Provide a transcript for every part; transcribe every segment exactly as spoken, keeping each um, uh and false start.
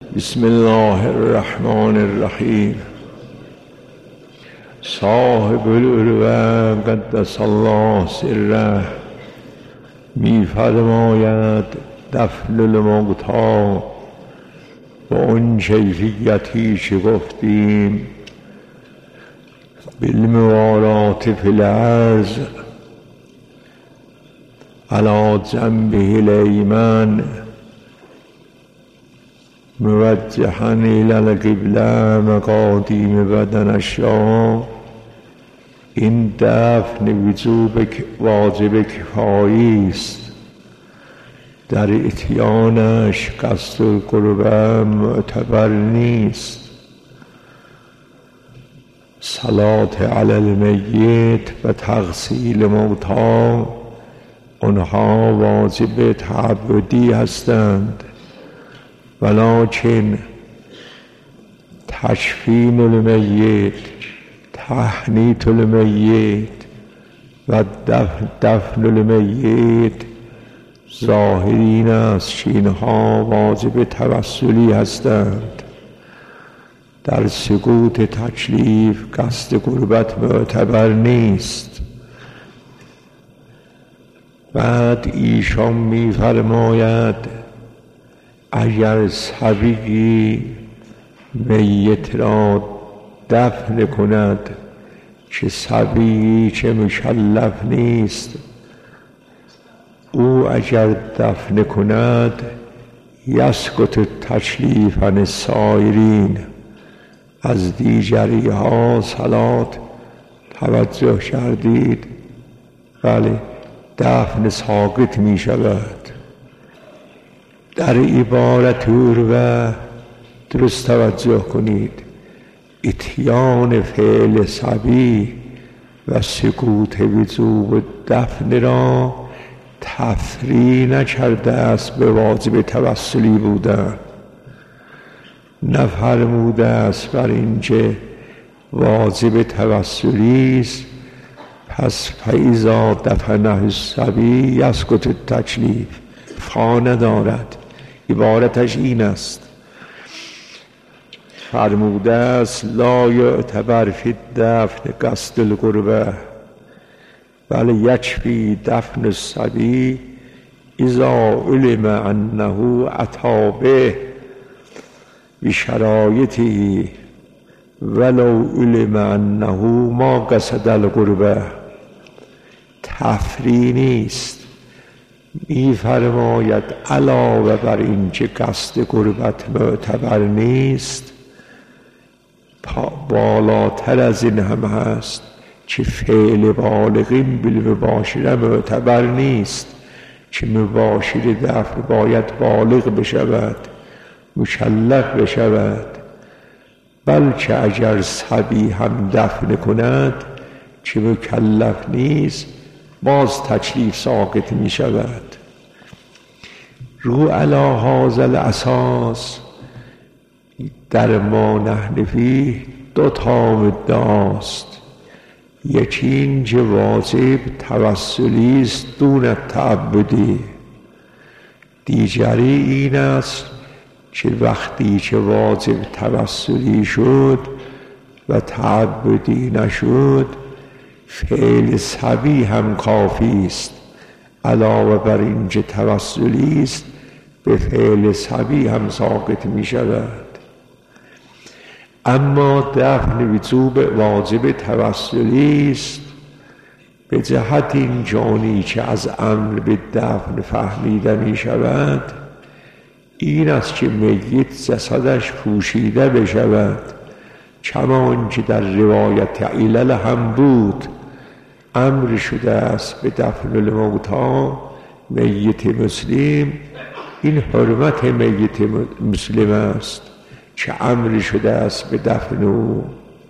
بسم الله الرحمن الرحیم. صاحب العروة قدس الله سره می فرماید دفن الموتی با اون کیفیتی که گفتیم بالموارات فی الارض علی جنبه الایمن موجها الی القبله مقادیم بدنش را. این دفن وجوب واجب کفایی است، در اتیانش قصد القربه معتبر نیست. صلات علی المیت و تغسیل موتی آنها واجب تعبدی هستند، ولکن تشفین المیت، تحنیط المیت و دفن, دفن المیت ظاهر این است که اینها واجب توسلی هستند. در سقوط تکلیف قصد قربت معتبر نیست. بعد ایشان می فرماید اگر صبی میت را دفن کند که صبی که مکلف نیست، او اگر دفن کند یسقط تکلیف عن السایرین، از دیگری ها صلات توجه کردید؟ بله، دفن ساقط می شود. در عبارت عروة درست توجه کنید، اتیان فعل صبی و سقوط وجوب دفن را تفریع نکرده است به واجب توسلی بودن. نفرموده است بر اینکه واجب توسلی است پس فاذا دفنه الصبی یسقط التکلیف. فا ندارد، عبارتش این است. فرموده است لا یعتبر فی الدفن قصد القربه بل یکفی دفن الصبی اذا علم انه اتی به بشرایطه ولو علم انه ما قصد القربه. تفریع نیست. می فرماید علاوه بر این که قصد قربت معتبر نیست، بالاتر از این هم هست که فعل بالغین بالمباشره معتبر نیست، که مباشر دفن باید بالغ بشود، مکلف بشود. بلکه اگر صبی هم دفن کند که مکلف نیست باز تکلیف ساقط می شود. رو علی هذا الاساس در ما نحن فیه دو تا مدعاست. یکی این که واجب توسلی است دون تعبدی، دیگری این است که وقتی که واجب توسلی شد و تعبدی نشد فعل صبی هم کافی است. علاوه بر این که توسلی است به فعل صبی هم ساقط می شود. اما دفن وجوب واجب توسلی است به جهت این جانی که از امر به دفن فهمیده می شود، این است که میت جسدش پوشیده بشود، کما که در روایت علل هم بود. امر شده است به دفن الموتی میت مسلم. این حرمت میت مسلم است که امر شده است به دفن او.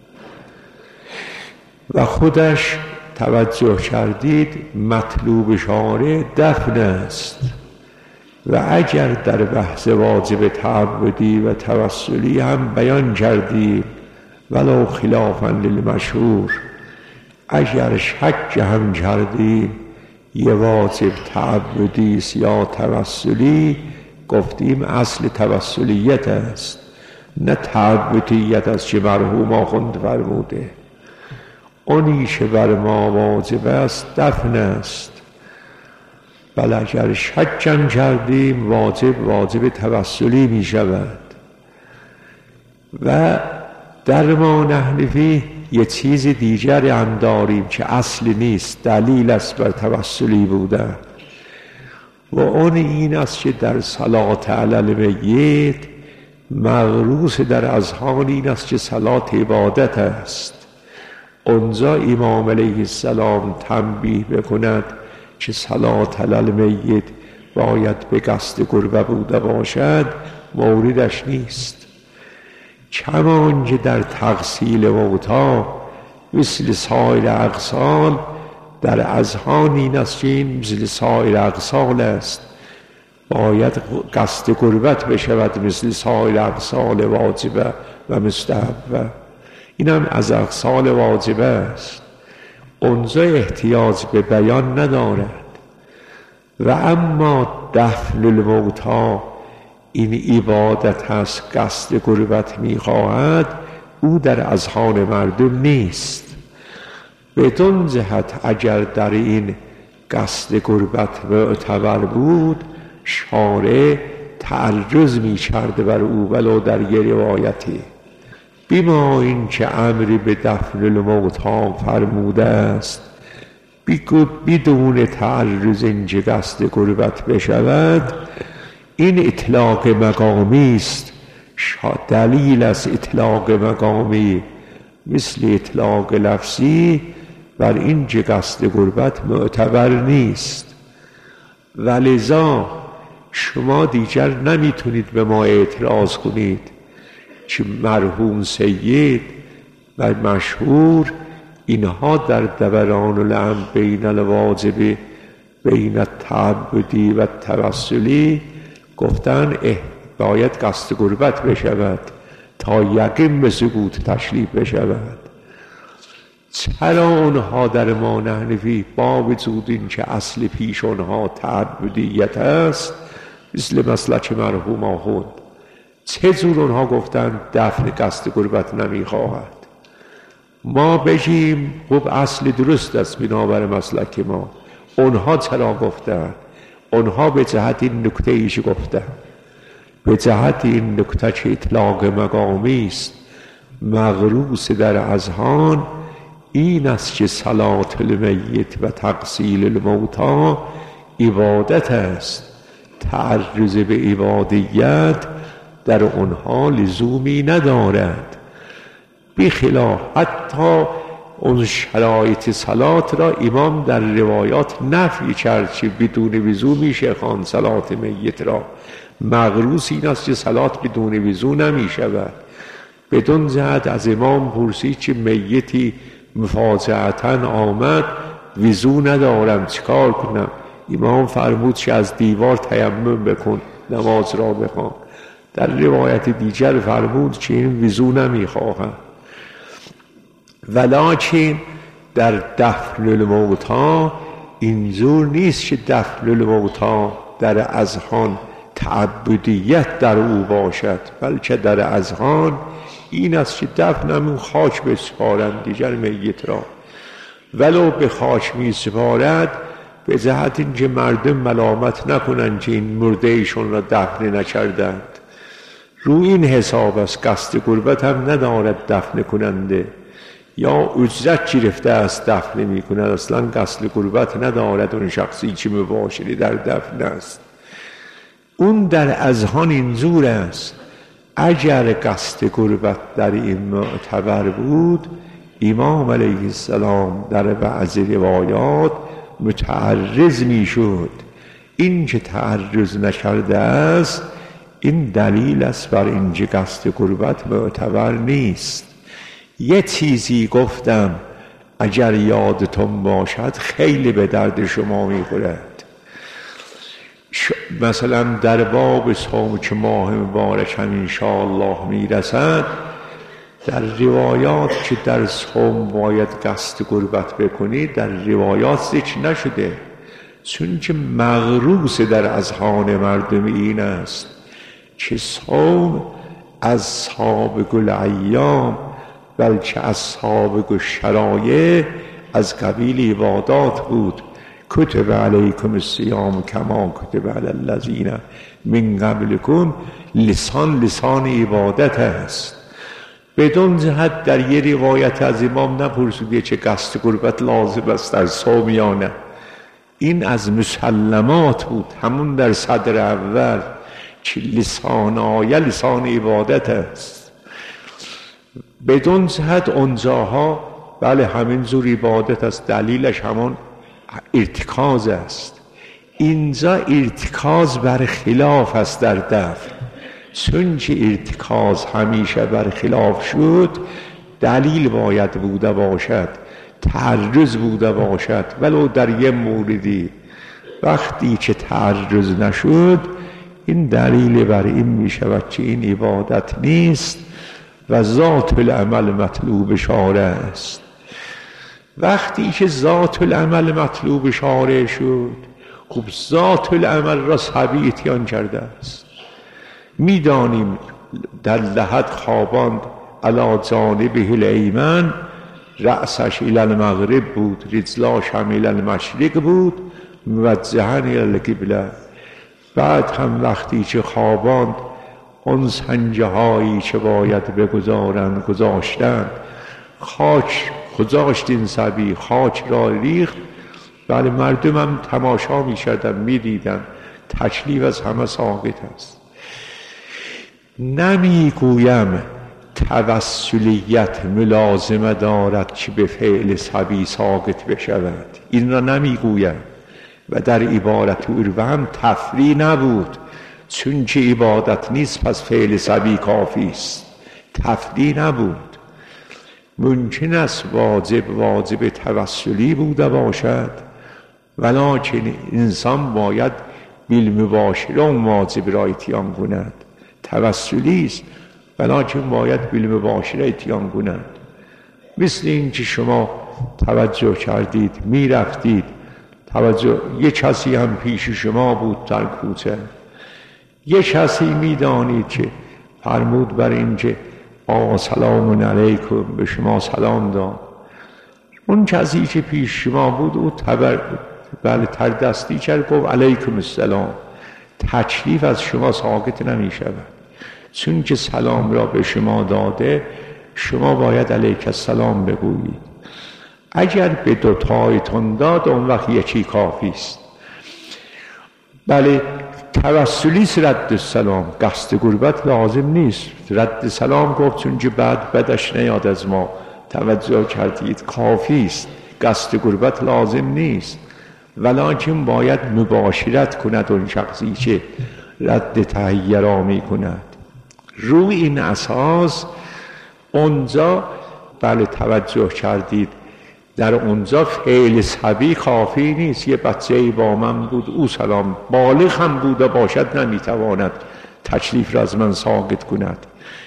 و خودش توجه کردید مطلوب شارع دفن است. و اگر در بحث واجب تعبدی و توسلی هم بیان کردیم ولو خلافا للمشهور، اگر شک هم کردیم یه واجب تعبدی یا توسلی، گفتیم اصل توسلیت است، نه تعبدیت است که مرحوم آخوند فرموده. اونی که بر ما واجب است دفن است، بل اگر شکم کردیم واجب واجب توسلی می شود. و در ما نحنفی یه چیز دیگری هم داریم که اصل نیست، دلیل است بر توسلی بودن، و اون این است که در صلات علی المیت مغروس در اذهان این است که صلات عبادت است. اونجا امام علیه السلام تنبیه بکند که صلات علی المیت باید به قصد قربه بوده باشد، موردش نیست. کمان که در تغسیل موتی مثل سایر اغسال در اذهان این است که این مثل سایر اغسال است، باید قصد قربت بشود مثل سایر اغسال واجبه و مستحبه. این هم از اغسال واجبه است، اونجا احتیاج به بیان ندارد. و اما دفن الموتی این عبادت هست، قصد قربت میخواهد، او در اذهان مردم نیست. بدون جهت اگر در این قصد قربت معتبر بود شارع تعرض می کرده بر او، ولو در یه روایتی. بیما این که امری به دفن الموتی فرموده است بدون تعرض اینجا قصد قربت بشود، این اطلاق مقامی است. دلیل از اطلاق مقامی مثل اطلاق لفظی بر اینجا قصد قربت معتبر نیست. ولذا شما دیگر نمیتونید به ما اعتراض کنید که مرحوم سید و مشهور اینها در دوران الامر بین الواجب بین التعبدی و توسلی گفتن باید قصد قربت بشود تا یقین به ثبوت تشریف بشود. چرا اونها در ما نحنفی با وجود این که اصل پیش اونها تعبدیت است مثل مسلک مرحوم آخوند، چه جور اونها گفتن دفن قصد قربت نمیخواهد؟ ما بگیم خب اصل درست است بنابر مسلک ما. اونها چرا گفتن؟ اونها به جهت این نکته ایش گفتن، به جهت این نکته که اطلاق مقامی است مغروس در اذهان این است که صلات المیت و تغسیل الموتی عبادت است، تعرض به عبادیت در اونها لزومی ندارد. بخلاف حتی اون شرایط صلات را امام در روایات نفی کرد که بدون وضو میشه خواند صلات میت را. مغروس این است که صلات بدون وضو نمی شود. بدون جهت از امام پرسید که میتی مفاجأتاً آمد وضو ندارم چیکار کنم؟ امام فرمود که از دیوار تیمم بکن نماز را بخوان. در روایت دیگر فرمود که این وضو نمیخواهد. ولکن در دفن الموتی اینجور نیست که دفن الموتی در اذهان تعبدیت در او باشد، بلکه در اذهان این است که دفن همون خاک بسپارند دیگر میت را، ولو به خاک می سپارد به جهت اینکه مردم ملامت نکنند که این مرده ایشون را دفن نکردند. رو این حساب است. قصد قربت هم ندارد دفن کننده، یا اجرت گرفته است دفن می کند، اصلا قصد قربت ندارد اون شخصی که مباشری در دفن است. اون در اذهان اینجور است. اگر قصد قربت در این معتبر بود امام علیه السلام در بعض روایات متعرض می شد. این که تعرض نکرده است این دلیل است بر اینکه قصد قربت معتبر نیست. یه چیزی گفتم اگر یادتون باشد خیلی به درد شما میخورد. مثلا در باب صوم که ماه مبارک هم انشاءالله میرسد، در روایات که در صوم باید قصد قربت بکنید در روایات ذکر نشده. چون که مغروس در اذهان مردم این است که صوم از سابق الایام بلکه از سابق الشرایع از قبیل عبادات بود. کتب علیکم الصیام کما کتب علی الذین من قبلکم، لسان لسان عبادت است. بدون جهت در یه روایت از امام نپرسیده چه قصد قربت لازم است در صوم یا نه، این از مسلمات بود همون در صدر اول که لسان آیه لسان عبادت است. بدون جهت اونجاها بله همین زور عبادت است، دلیلش همون ارتکاز است. اینجا ارتکاز بر خلاف است در دفع، چون که ارتکاز همیشه بر خلاف شد دلیل باید بوده باشد، تعرض بوده باشد، ولو در یه موردی. وقتی که تعرض نشد این دلیل بر این می شود که این عبادت نیست و ذات العمل مطلوب شارع است. وقتی که ذات العمل مطلوب شارع شد، خب ذات العمل را صبی اتیان کرده است. میدانیم در لحد خواباند علی جانبه الایمن، رأسش الی المغرب بود، رجلاش هم الی المشرق بود، موجها الی القبله. بعد هم وقتی که خواباند اون سنجه هایی که باید بگذارند گذاشتند، خاک گذاشت این صبی، خاک را ریخت. بله مردم هم تماشا می کردن، می دیدن، تکلیف از همه ساقط است. نمی گویم توسلیت ملازمه دارد که به فعل صبی ساقط بشود، این را نمی گویم و در عبارت او هم تفریع نبود، چون که عبادت نیست پس فعل صبی کافی است، تفریع نبود. ممکن است واجب واجب توسلی بوده باشد، ولکن انسان باید بالمباشره اون واجب را اتیان کند. توسلی است ولکن باید بالمباشره اتیان کند. مثل این که شما توجه کردید می رفتید، توجه یه کسی هم پیش شما بود در کوچه، یه کسی می دانید که فرمود بر این که آقا سلام علیکم به شما سلام داد، اون کسی که پیش شما بود او تبر بله تر دستی کرد گفت علیکم السلام، تکلیف از شما ساقط نمی شود، چون که سلام را به شما داده شما باید علیک السلام بگویید. اگر به دوتایتون داد اون وقت یکی کافی است. بله توسلی رد سلام، قصد قربت لازم نیست. رد سلام گفت چون که بعد بدش نیاد از ما، توجه کردید کافی است، قصد قربت لازم نیست، ولکن باید مباشرت کند اون شخصی که رد تحیه را می کند. روی این اساس اونجا بله توجه کردید در اونجا فعل صبی کافی نیست. یه بچه با من بود او سلام، بالغ هم بوده باشد نمیتواند تکلیف را از من ساقط کند.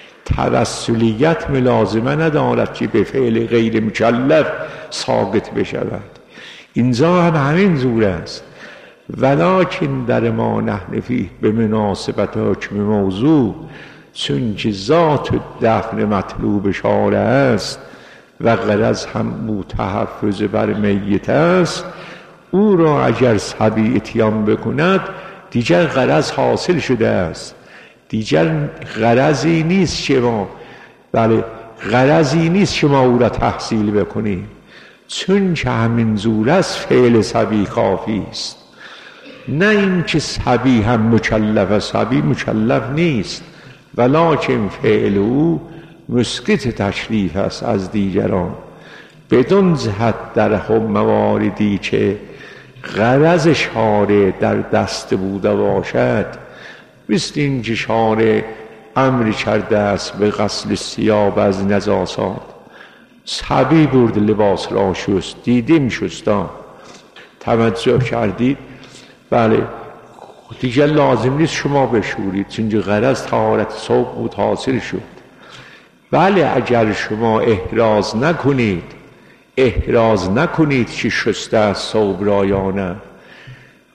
توسلیت ملازمه ندارد که به فعل غیر مکلف ساقط بشود. اینجا هم همین زور است، ولکن در ما نحن فیه به مناسبت حکم موضوع، چون که ذات دفن مطلوب شارع است و غرض هم متحفظ بر میت است، او را اگر صبی اتیان بکند دیگر غرض حاصل شده است، دیگر غرضی نیست شما بله غرضی نیست شما او را تحصیل بکنید، چون که همین زور است فعل صبی کافی است. نه این که صبی هم مکلف، صبی مکلف نیست، ولکن فعل او مسقط تکلیف است از دیگران. بدون جهت در هم مواردی که غرض شارع در دست بوده باشد، مثل این که شارع امر کرده است به غسل ثیاب از نجاسات، صبی برد لباس را شست، دیدیم شستا، توجه کردید بله دیگر لازم نیست شما بشورید، چون که غرض طهارت ثوب بود حاصل شد. بله اگر شما احراز نکنید احراز نکنید که شسته از ثوب را یا نه،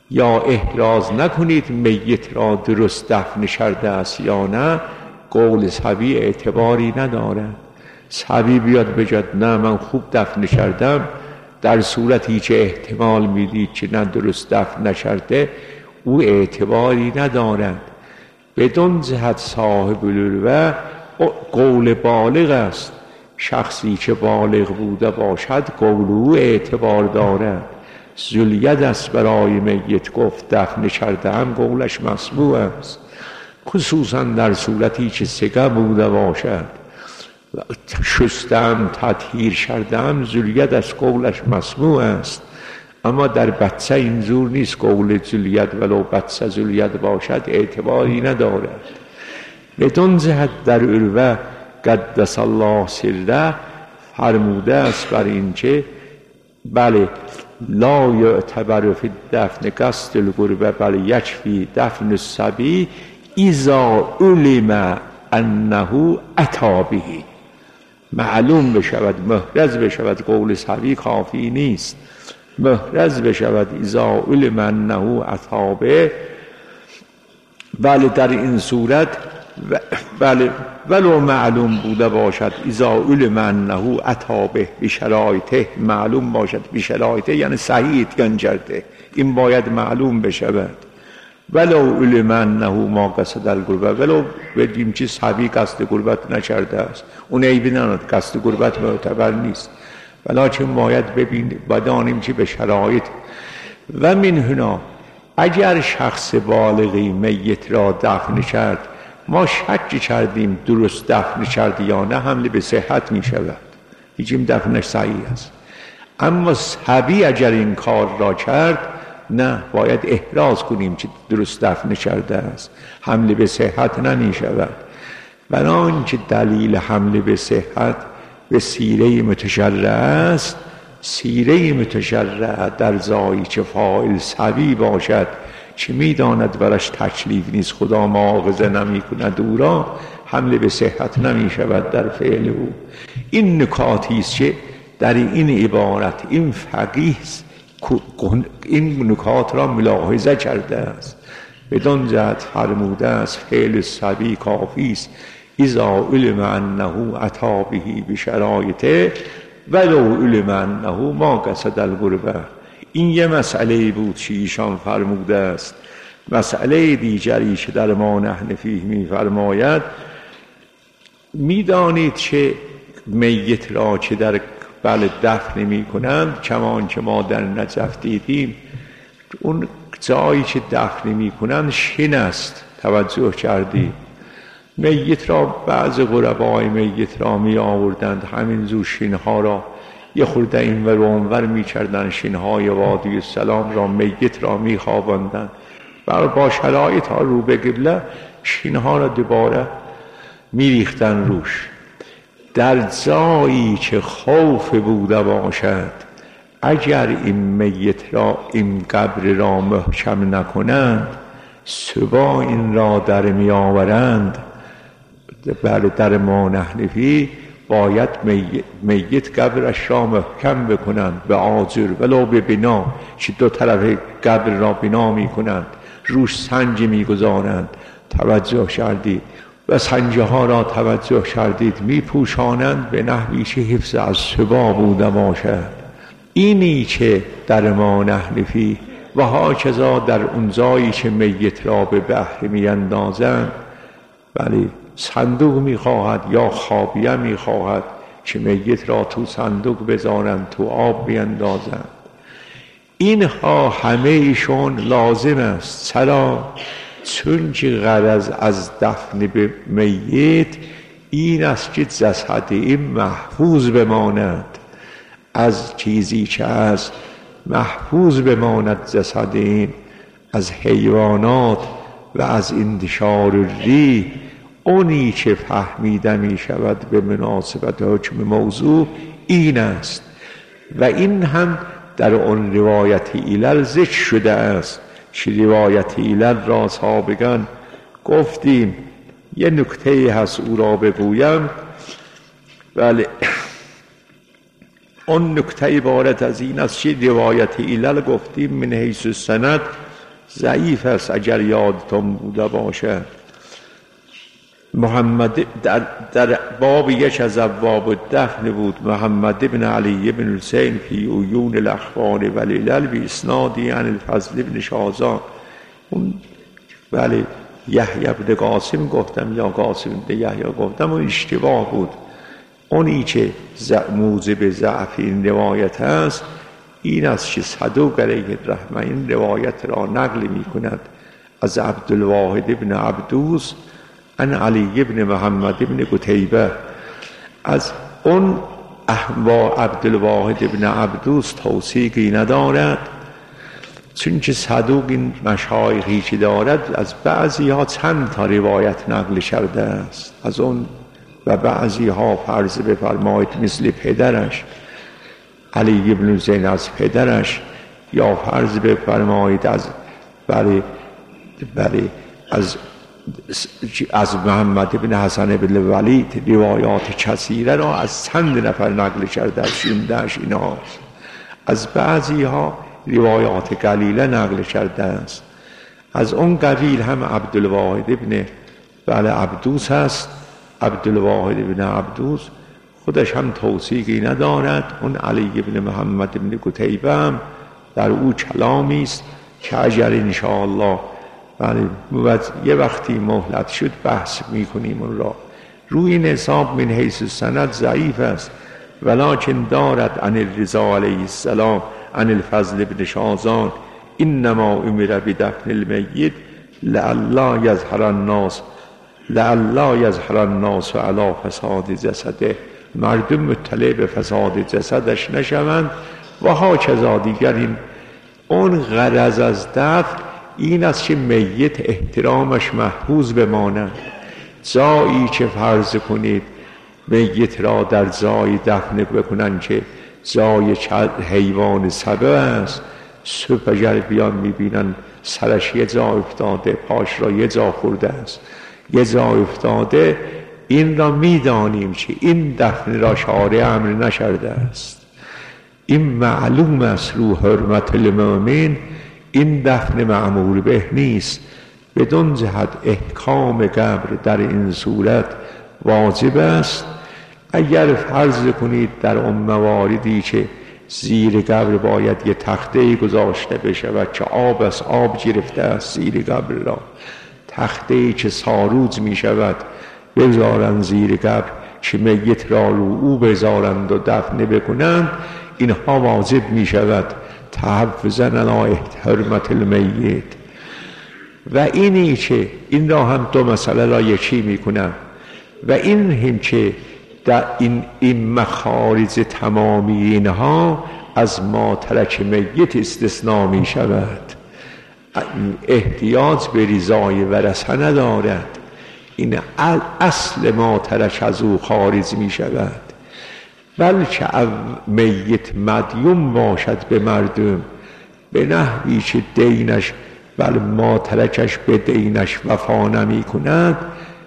یا احراز نکنید میت را درست دفن کرده است یا نه، قول صبی اعتباری ندارد. صبی بیاد بجد نه من خوب دفن کردم، در صورتی که احتمال میدید که نه درست دفن نکرده، او اعتباری ندارد. بدون جهت صاحب العروة قول بالغ است. شخصی که بالغ بوده باشد قول او اعتبار دارد. ذوالید است برای میت گفت دفن کرده هم قولش مسموع است، خصوصا در صورتی که سگه بوده باشد. شستم تطهیر کردم ذوالید است قولش مسموع است. اما در بچه این زور نیست، قول ذوالید ولو بچه ذوالید باشد اعتباری ندارد. بدون جهت در عروة قدس الله سره فرموده است بر این که بله لا یعتبر فی الدفن قصد القربه بل یکفی دفن الصبی اذا علم انه اتی به. معلوم بشود، محرز بشود، قول صبی کافی نیست، محرز بشود اذا علم انه اتی به. بله در این صورت بله ولو معلوم بوده باشد اذا علم انه اتی به بشرایطه، معلوم باشد بشرایطه یعنی صحیح اتیان کرده، این باید معلوم بشود. ولو علم انه ما قصد القربه، ولو بدیم که صحیح قصد قربت نکرده است، اون عیبی ندارد، قصد قربت معتبر نیست، ولکن باید ببین بدانیم که به شرایط. و من هنا اگر شخص بالغی میت را دفن کرد، ما شک کردیم درست دفن کرد یا نه، حمل به صحت می شود، هیچیم دفنش صحیح است. اما صبی اگر این کار را کرد، نه باید احراز کنیم که درست دفن کرده است، حمل به صحت نمی شود. بنابراین دلیل حمل به صحت به سیره متشرع است. سیره متشرع در جایی که فاعل صبی باشد که میداند برش تکلیف نیست، خدا مؤاخذه نمی کند او را، حمل به صحت نمی شود در فعل او. این نکاتی است که در این عبارت این فقیه این نکات را ملاحظه کرده است. بدان جهت فرموده است فعل صبی کافی است اذا علم انه اتی به بشرایطه ولو علم انه ما قصد القربه. این یه مسئله بود که ایشان فرموده است. مسئله دیگری که در ما نحن فیه می فرماید، میدانید که میت را که در بله دفن می کنند، کمان که ما در نجف دیدیم، اون جایی که دفن می کنند شن است، توجه کردید؟ میت را بعض غربای میت را می آوردند، همین زور شنها را یه خورده این ور و اونور می کردن، شنهای وادی السلام را میت را می خواباندند، و با شرایط ها رو به قبله شنها را دوباره می ریختن روش. در جایی که خوف بوده باشد، اگر این میت را این قبر را محکم نکنند، صبح این را در می آورند. بله در ما نحن فیه باید میت, میت قبرش را محکم بکنند به آجر ولو به بنا، که دو طرف قبر را بنا می کنند، روش سنج می گذارند، توجه کردید؟ و سنجه ها را توجه کردید می پوشانند به نحوی که حفظ از سبا بوده باشد. اینی که در ما نحن فیه و هاکذا در اون جایی که میت را به بحر می اندازند، ولی صندوق می خواهد یا خابیه می خواهد که میت را تو صندوق بذارند، تو آب بیندازند. اینها همه ایشون لازم است. چرا؟ چون که غرض از دفن به میت این است که جسد این محفوظ بماند، از چیزی که از محفوظ بماند جسد این از حیوانات و از انتشار ریح. اونی که فهمیده می شود به مناسبت حکم موضوع این است، و این هم در اون روایت ایلل ذکر شده است که روایت ایلل را سابقا گفتیم. یه نکته هست او را بگویم. بله اون نکته عبارت از این است که روایت ایلل گفتیم من حیث السند ضعیف است اگر یادتون بوده باشد. محمد در, در باب یک از ابواب الدفن بود. محمد بن علی بن حسین فی عیون الاخوان والعلل باسنادی عن الفضل بن شازان. اون بله یحیی بن قاسم گفتم یا قاسم بن یحیی گفتم، اون اشتباه بود. اونی که موجب ضعف این روایت است این است که صدوق علیه الرحمه این روایت را نقل می کند از عبدالواحد بن عبدوس عن علی بن محمد بن قتیبه. از اون با عبدالواحد بن عبدوس توثیقی ندارد، چون که صدوق این مشایخی که دارد از بعضی ها چند تا روایت نقل کرده است از اون، و بعضی ها فرض بفرمایید مثل پدرش علی بن حسین از پدرش، یا فرض بفرمایید از بله بله از از محمد بن حسن بن ولید روایات کثیره را از چند نفر نقل کرده است. این داش ایناست. از بعضی ها روایات قلیله نقل کرده است. از اون قبیل هم عبدالواحد بن بله عبدوس هست. عبدالواحد بن عبدوس خودش هم توثیقی ندارد. اون علی بن محمد بن قتیبه هم در او کلامی است که اگر انشاءالله بله یه وقتی مهلت شد بحث میکنیم اون را. روی این حساب من حیث سند ضعیف است، ولکن دارد عن الرضا علیه السلام عن الفضل بن شازان انما امر بدفن المیت لئلا یظهر الناس لئلا یظهر الناس علی فساد جسده، مردم مطلع به فساد جسدش نشوند. و هاکذا دیگر این اون غرض از دفن این است که میت احترامش محفوظ بماند. جایی که فرض کنید میت را در جایی دفن بکنن که جای حیوان سبه است، صبح اگر بیان میبینن سرش یه جا افتاده، پاش را یه جا خورده است، یه جا افتاده، این را میدانیم که این دفن را شارع امر نشرده است. این معلوم است رو حرمت المؤمن این دفن معمول به نیست. بدون جهت احکام قبر در این صورت واجب است. اگر فرض کنید در اون مواردی که زیر قبر باید یه تخته گذاشته بشه و که آب از آب گرفته است زیر قبر را، تخته که ساروج می شود بذارند زیر قبر که میت را رو او بذارند و دفن بکنند، اینها واجب می شود تحفظاً علی حرمت المیت. و اینی که این را هم دو مسئله را یکی می کنم و این هم که در این, این مخارج تمامی اینها از ما ترک میت استثناء می شود. احتیاج به رضای ورثه ندارد. این اصل ما ترک از او خارج می شود. بلکه میت مدیون باشد به مردم به نحوی که دینش بل ما ترکش به دینش وفا نمی کند،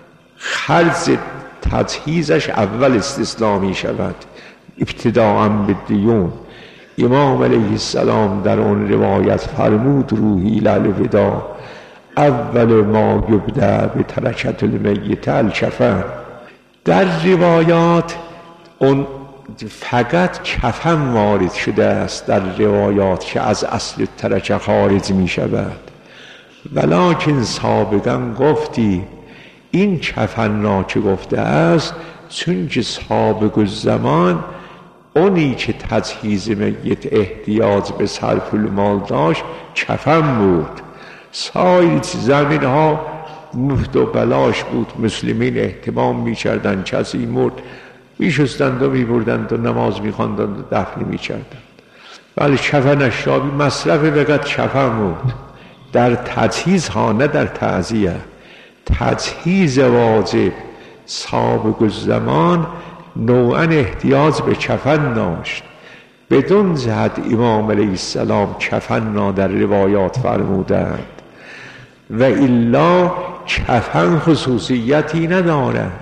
خرج تجهیزش اول استثناء می شود ابتداء به دیون. امام علیه السلام در اون روایت فرمود روحی للوداع اول ما یبدأ به ترکت المیت الکفن. در روایات اون فقط کفن وارد شده است در روایات که از اصل ترکه خارج می شود، ولکن سابقا گفتی این کفن را که گفته است چون که سابق الزمان اونی که تجهیز میت احتیاج به صرف المال داشت کفن بود. سایر زمین ها مفت و بلاش بود، مسلمین اهتمام می کردن، کسی مرد می شستند و می بردند و نماز می خواندند و دفن می کردند. ولی کفنش را مصرف بقدر کفن بود. در تجهیز ها نه در تعزیه. تجهیز واجب سابق الزمان نوعا احتیاج به کفن داشت. بدون جهت امام علیه السلام کفن را در روایات فرمودند و الا کفن خصوصیتی ندارد.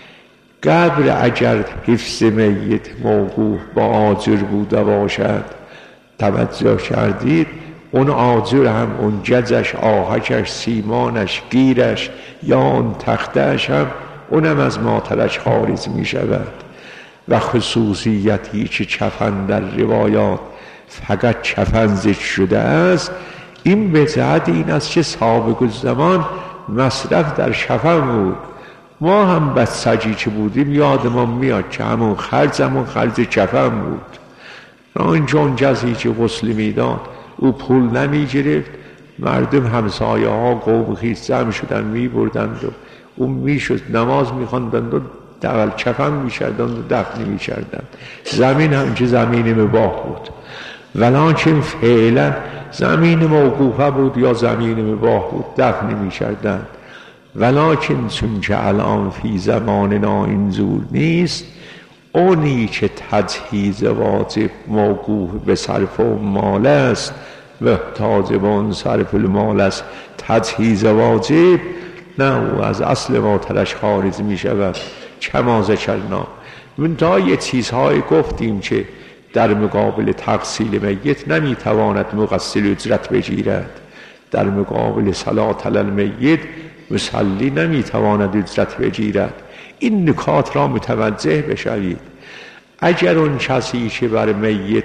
قبر اگر حفظ میت موقوف با آجر بوده باشد، توجه کردید، اون آجر هم، اون جزش، آهکش، سیمانش، گیرش یا اون تختش هم اونم از ماترش خارج می شود. و خصوصیتی که چفن در روایات فقط چفن ذکر شده است، این بضاعت این است که سابق زمان مصرف در چفن بود. ما هم بسجی که بودیم یادمان میاد که همون خرج همون خرج چفن بود. این جون جزی که غسل میداد او پول نمی گرفت، مردم همسایه ها قوم خیز جمع شدن می بردند و اون می شد نماز می خواندند و دول چفن می کردند و دفن می کردند. زمین همچه زمین مباح بود، ولکن فعلا زمین موقوفه بود یا زمین مباح بود، دفن می کردند. ولکن چون که الان فی زماننا این زور نیست، اونی که تجهیز واجب موقوف به صرف و مال است، محتاج به اون صرف المال است تجهیز واجب، نه او از اصل ماترش خارج می شود. کما ذکرنا، منتها یه چیزهای گفتیم که در مقابل تغسیل میت نمی تواند مغسل اجرت بگیرد، در مقابل صلاة علی المیت مصلی نمی تواند اجرت بگیرد. این نکات را متوجه بشوید. اگر اون کسی که بر میت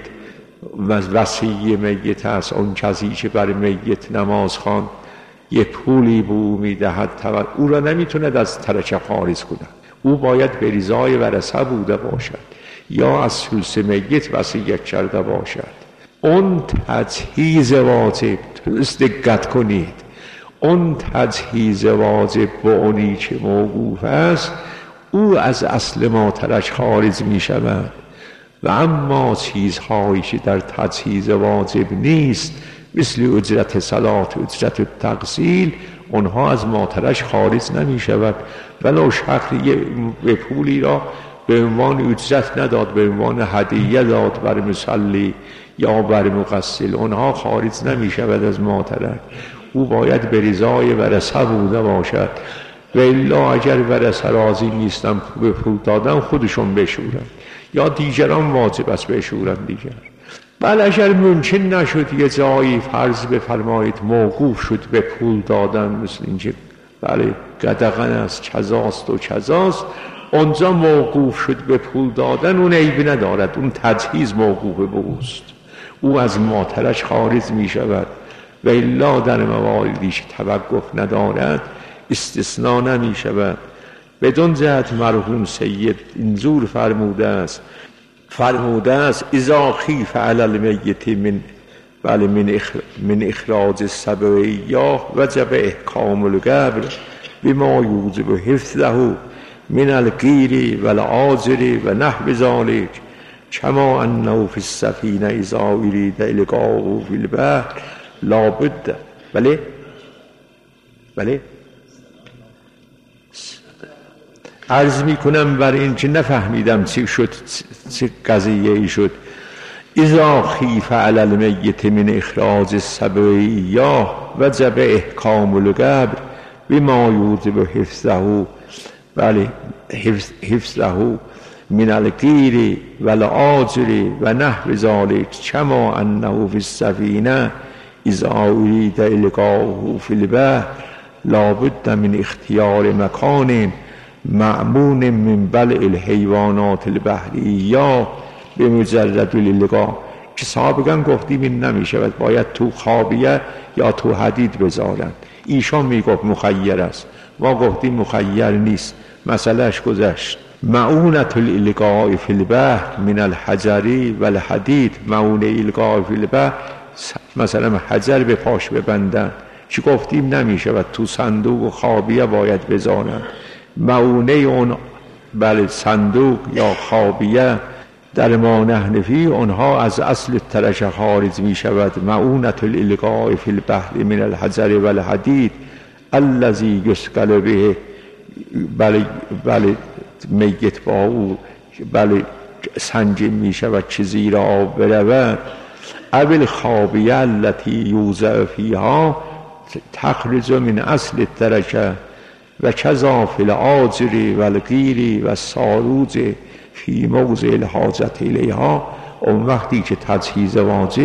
وصی میت است، اون کسی که بر میت نماز خواند یه پولی به او میدهد، او را نمیتوند از ترکه خارج کند. او باید به رضای ورثه بوده باشد یا از ثلث میت وصیت کرده باشد. اون تجهیز واجب، درست دقت کنید، اون تجهیز واجب با اونی که موقوف است، او از اصل ماترش خارج می شود. و اما چیزهایی که در تجهیز واجب نیست، مثل اجرت صلات، اجرت تغسیل، اونها از ماترش خارج نمی شود. ولو شخصی به پولی را به عنوان اجرت نداد، به عنوان هدیه داد بر مصلی یا بر مغسل، اونها خارج نمی شود از ماترش. او باید به رضای ورثه بوده باشد. و الا اگر ورثه راضی نیستن به پول دادن، خودشون بشورن یا دیگران واجب است بشورن دیگر. بل اگر ممکن نشد یه جایی فرض بفرمایید موقوف شد به پول دادن، مثل اینکه بله قدغن است، کذاست و کذاست، اونجا موقوف شد به پول دادن، اون عیب ندارد، اون تجهیز موقوف به اوست، او از ماترش خارج می شود. و الا در مواردی که توقف ندارد استثناء نمی شود. بدون جهت مرحوم سید اینجور فرموده است فرموده است اذا خیف علی المیت من بله من, اخراج من اخراج السبعیه وجب احکام القبر بما یوجب حفظه من الغیر والعاجر و نحو ذلک، کما انه فی السفینه اذا ارید القاءه فی البحر لابد. بله بله عرض می کنم بر این که نفهمیدم چی شد، چه قضیه ای شد. اذا خیف علی المیت من اخراج السبعیه وجب احکام القبر بما یوجب حفظه بله حفظه من الغیر والعاجر و نحو ذلک، کما انه فی السفینه اذا ارید القاءه فی البحر لابد من اختیار مکان مأمون من بلع الحیوانات البحریه به مجرد الالقاء، که سابقا گفتیم این نمی شود، باید تو خابیه یا تو حدید بذارند. ایشان می گفت مخیر است، ما گفتیم مخیر نیست، مسئلهش گذشت. معونت الالقاء فی البحر من الحجری و الحدید، معونه القاء فی البحر مثلا حجر به پاش ببندن، چی گفتیم نمی شود، تو صندوق و خابیه باید بذارند. معونه اون بله صندوق یا خابیه در ما نحنفی اونها از اصل ترش خارج می شود. معونت الالقاء فی البحر من الحجر و الحدید الذی یسقل به بله بله میت با او بله سنجی می شود چه زیر آب برود. اول خابیه التي یوضع فیها تخرج من اصل ترکه و کذا فی العاجر و الغیر و الصاروج فی موضع الحاجت الیها. اون وقتی که تجهیز واجب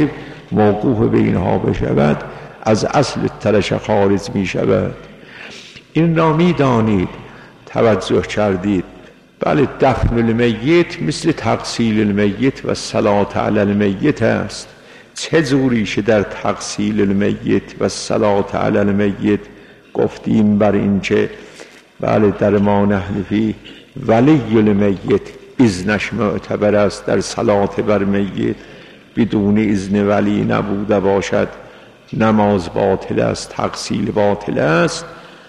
موقوف به اینها بشود از اصل تلش خارج می شود. این را می دانید، توجه کردید. بله، دفن المیت مثل تغسیل المیت و صلات علی المیت است. چه جوریشه در تغسیل المیت و صلات علی المیت گفتیم بر این که بله در ما نحن فی ولی المیت اذنش معتبر است، در صلات بر میت بدون اذن ولی نبوده باشد نماز باطل است، تغسیل باطل است.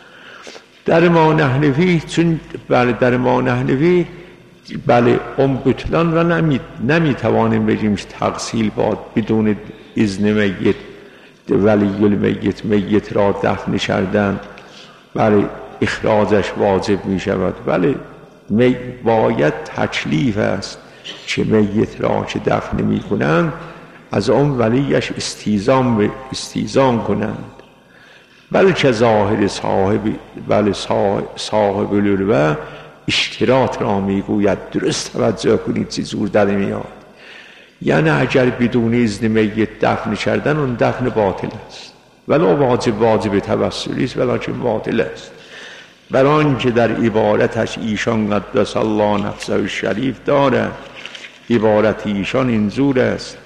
در ما نحن فی چون بله در ما نحن فی بله اون بطلان را نمی نمیتوانیم بگیم تغسیل باد بدون اذن میت ولی المیت میت را دفن کردن بله اخراجش واجب می شود. بله می باید تکلیف است که میت را که دفن می کنند از اون ولیش استیزام استیزام کنند، بلکه ظاهر صاحب بله صاحب العلوه اشتراط را میگوید. درست توجه کنید چه زور در میاد. یعنی اگر بدون اذن میت دفن کردن اون دفن باطل است، ولو واجب واجب توسلی است ولکن باطل است. برای آنکه در عبارتش ایشان قدس الله نفسه الشریف دارد، عبارت ایشان اینجور است،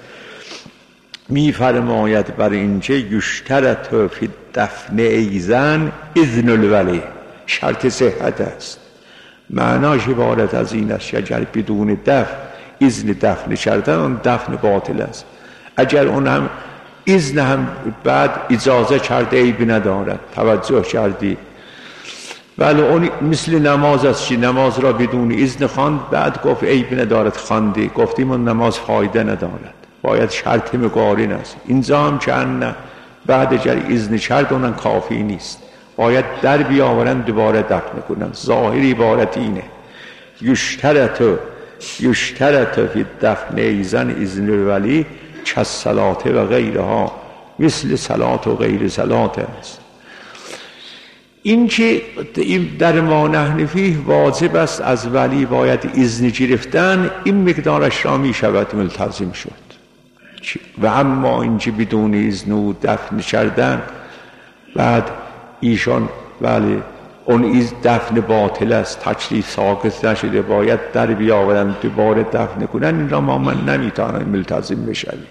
میفرماید بر اینکه یشترط فی دفن ایزن اذن الولی، شرط صحت است. معناش عبارت از این است اگر بدون دفن اذن دفن کردن اون دفن باطل است. اگر اون هم اذن هم بعد اجازه کرده عیبی ندارد. توجه کردی؟ ولی اون مثل نماز است که نماز را بدون اذن خواند بعد گفت عیبی ندارد خواندی، گفتیم اون نماز فایده ندارد، باید شرط مقارن است. اینجا هم که نه بعد اگر اذن کرد اونم کافی نیست، باید در بیاورن دوباره دفن کنن. ظاهر عبارت اینه یشترط یشترط فی دفن ایزن اذن الولی که صلات و غیرها، مثل صلات و غیر صلات است. این که در ما نحن فیه واجب است از ولی باید اذن گرفتن، این مقدارش را می شود ملتزم شد. و اما اینکه بدون اذن و دفن کردن بعد ایشان ولی اون از دفن باطل است، تکلیف ساقط نشده، باید در بیاورن دوباره دفن کنن، این را ما من نمیتونم ملتزم بشویم.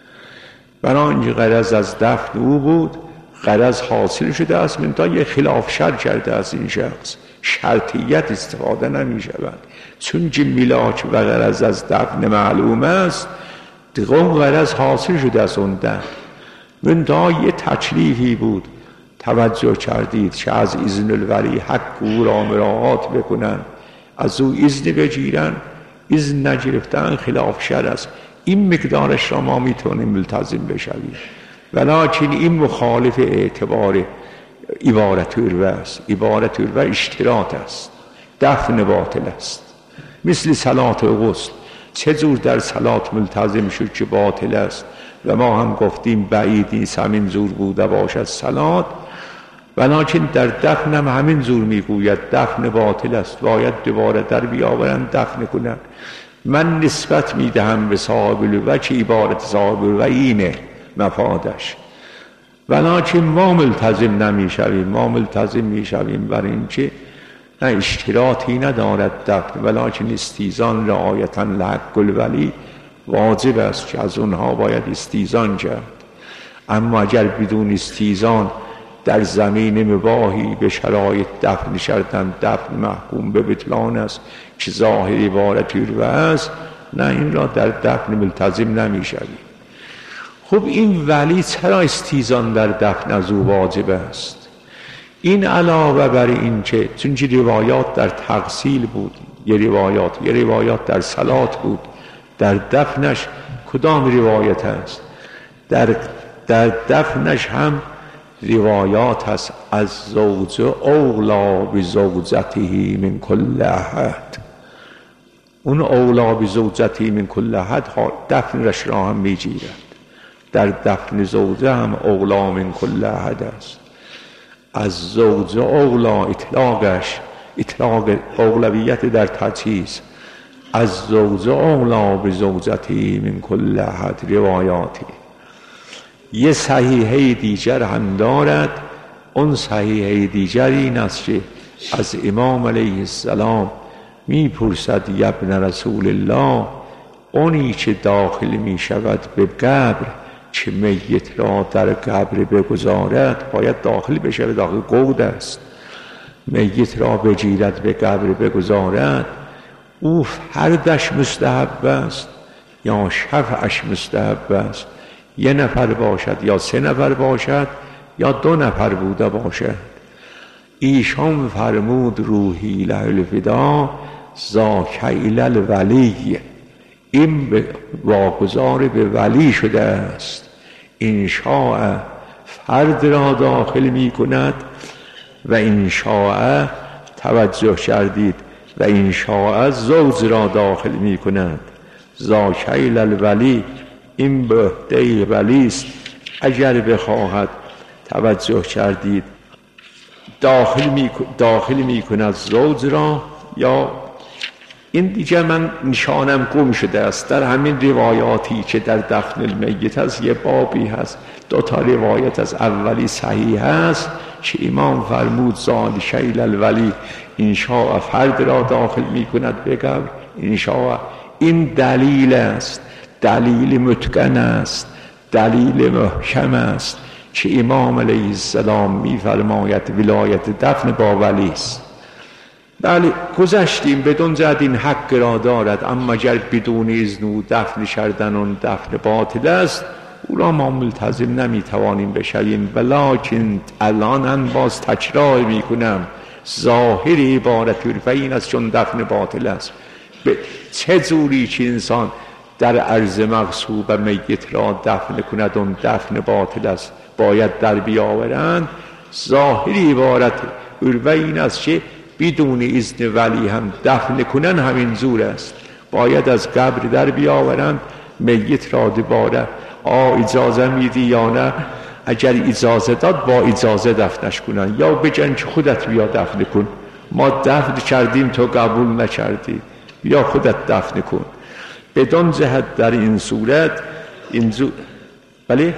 برای اینکه غرض از دفن او بود، غرض حاصل شده است، منتها یک خلاف شر کرده از این شخص، شرطیت استفاده نمی شود. چون که ملاک و غرض از دفن معلوم است، دیگه اون غرض حاصل شده از اون دفن، منتها یک تکلیفی بود. توجه کردید که از اذن الولی حق او را مراعات بکنن، از او اذن بگیرن، اذن نگرفتن خلاف شر است. این مقدارش را ما میتونیم ملتزم بشویم، ولیکن این مخالف اعتبار عبارت الوه است. عبارت الوه اشتراط است، دفن باطل است. مثل صلات غسل، چه جور در صلات ملتزم شد که باطل است و ما هم گفتیم بعید نیست همین جور بوده باشد صلات، ولیکن در دفن هم همین جور میگوید دفن باطل است، باید دوباره در بیاورن دفن کنن. من نسبت میدهم به صاحب الوه که عبارت صاحب الوه اینه مفادش، ولیکن ما ملتزم نمیشویم. ما ملتزم میشویم بر این که نه اشتراطی ندارد دفن، ولیکن استیزان رعایتا لحق الولی واجب است که از اونها باید استیزان کرد. اما اگر بدون استیزان در زمین مباحی به شرایط دفن کردن، دفن محکوم به بطلان است که ظاهر عبارت الوه است، نه این را در دفن ملتزم نمیشویم. خب این ولی چرا استیزان در دفن از او واجب است؟ این علاوه بر این که چون روایات در تغسیل بود، یه روایات یه روایات در صلات بود، در دفنش کدام روایت است؟ در در دفنش هم روایات هست از زوج اولا بزوجته من کل احد. اون اولا بزوجته من کل احد دفنش را هم میگیرد. در دفن زوجه هم اولا من کل احد است. از زوج اولا اطلاقش اطلاق اولویت در تجهیز، از زوج اولا بزوجته من کل احد روایاتی. یه صحیحه دیگر هم دارد. اون صحیحه دیگر این است که از امام علیه السلام میپرسد ابن رسول الله، اونی که داخل می شود به قبر که میت را در قبر بگذارد باید داخل بشه، داخل گود است. میت را بگیرد به قبر بگذارد، او فردش مستحب است یا شفعش مستحب است؟ یه نفر باشد یا سه نفر باشد یا دو نفر بوده باشد؟ ایشان فرمود روحی له الفدا ذاک الی الولی، این واگذار به ولی شده است. این شاء فرد را داخل می کند و این شاء توجه کردید و این شاء زوج را داخل می کند. ذاک الی الولی، این به عهده ولی است. اگر بخواهد توجه کردید داخل می داخل می کند زوج را، یا این دیگه من نشانم گم شده است در همین روایاتی که در دفن المیت هست. یه بابی هست، دو تا روایت از اولی صحیح هست که امام فرمود ذالک الی الولی، این شاء فرد را داخل می کند به قبر. این شاء، این دلیل است، دلیل متقن است، دلیل محکم است که امام علیه السلام می فرماید ولایت دفن با ولی است. بله گذشتیم، بدون زد این حق را دارد، اما اگر بدون اذن او دفن کردن اون دفن باطل است، او را ما ملتزم نمی توانیم بشویم. ولکن الان هم باز تکرار می کنم، ظاهر عبارت و این است چون دفن باطل است. به چه جوری که انسان در عرض مغصوب میت را دفن کند اون دفن باطل است، باید در بیاورند. ظاهر عبارت و این است که بدون اذن ولی هم دفن کنن همین زور است. باید از قبر در بیاورند، میت را دوباره آ اجازه میدی یا نه؟ اگر اجازه داد با اجازه دفنش کنن، یا بگن که خودت بیا دفن کن، ما دفن کردیم تو قبول نکردی، یا خودت دفن کن. بدون جهت در این صورت این زور. بله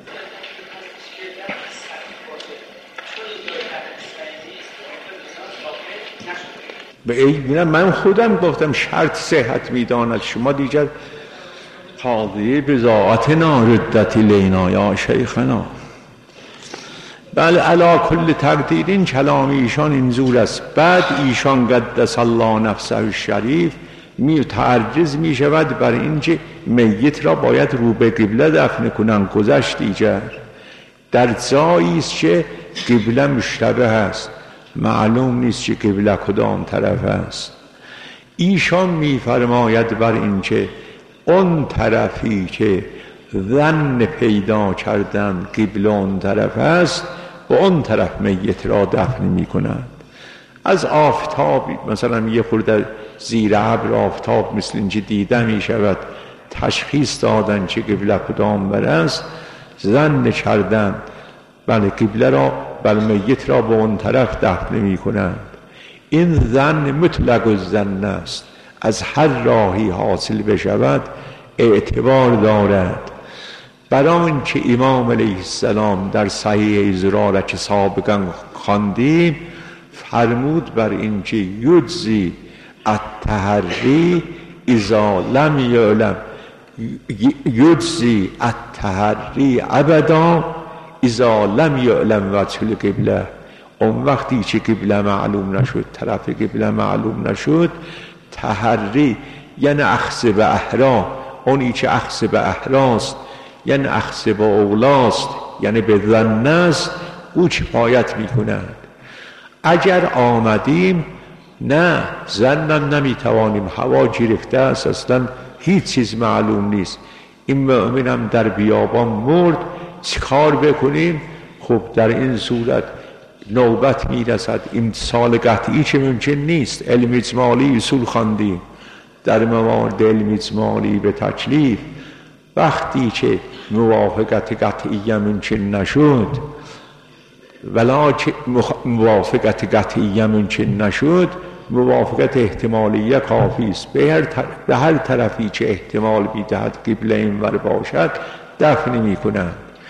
من خودم گفتم شرط صحت میداند، شما دیگر قاضی بضاعتنا ردت لینا یا شیخنا. بله علا کل تقدیر این کلام ایشان اینجور است. بعد ایشان قدس الله نفسه الشریف متعرض می شود بر اینکه میت را باید رو به قبله دفن کنن. گذشت دیگر در جایی است که قبله مشتبه است، معلوم نیست که قبله کدام طرف است. ایشان می‌فرماید بر این که اون طرفی که ظن پیدا کردن قبله اون طرف است، و اون طرف میت را دفن می‌کنند. از آفتاب مثلا یه خورده زیر ابر آفتاب مثل اینکه دیده می‌شود، تشخیص دادن که قبله کدام بر است، ظن کردن بله قبله را بل میت را به اون طرف دفن می کنند. این ظن مطلق الظن است، از هر راهی حاصل بشود اعتبار دارد. برای اینکه امام علیه السلام در صحیح زراره که سابقا خواندیم فرمود بر اینکه یجزی التحری اذا لم یعلم، یجزی التحری ابدا اذا لم یعلم وجه القبله. اون وقتی که قبله معلوم نشد، طرف قبله معلوم نشد، تحری یعنی اخذ به احرا، اونی که اخذ به احراست یعنی اخذ به اولاست، یعنی به ظن است، او کفایت میکند. اگر آمدیم نه ظنم نمیتوانیم، هوا گرفته است، اصلا هیچ چیز معلوم نیست، این مؤمنم در بیابان مرد، چیکار بکنیم؟ خب در این صورت نوبت میرسد امتثال قطعی که ممکن نیست. علم اجمالی اصول خواندیم، در موارد علم اجمالی به تکلیف وقتی که موافقت قطعی ممکن نشد، ولی که موافقت قطعی ممکن نشد، موافقت احتمالیه کافی است. به هر, طرف به هر طرفی که احتمال بیدهد قبله اینور باشد دفن می کنند.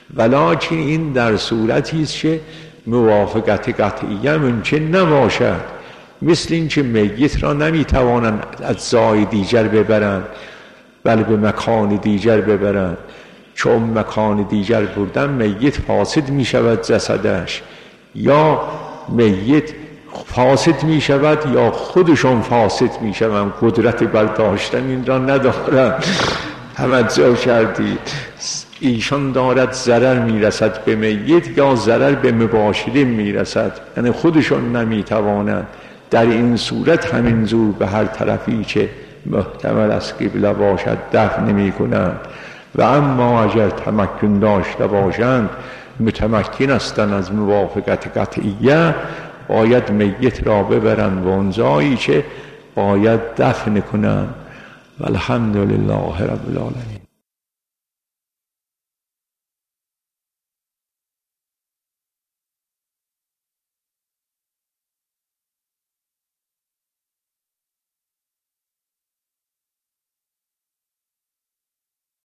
ولکن این در صورتی است که موافقت قطعیه ممکن نباشد، مثل این که میت را نمیتوانند از جای دیگر ببرند بل به مکان دیگر ببرند، چون مکان دیگر بردن میت فاسد می شود جسدش، یا میت فاسد می شود یا خودشون فاسد می شوند، قدرت برداشتن این را ندارند. توجه کردید؟ ایشان دارد ضرر می رسد به میت یا ضرر به مباشرین می رسد، یعنی خودشون نمی توانند. در این صورت همین زور به هر طرفی که محتمل از قبله باشد دفع نمی کنند. و اما اگر تمکن داشته باشند، متمکن هستند از موافقت قطعیه، باید میت را ببرند و اون جایی که باید دفن کنند. والحمد لله رب العالمین.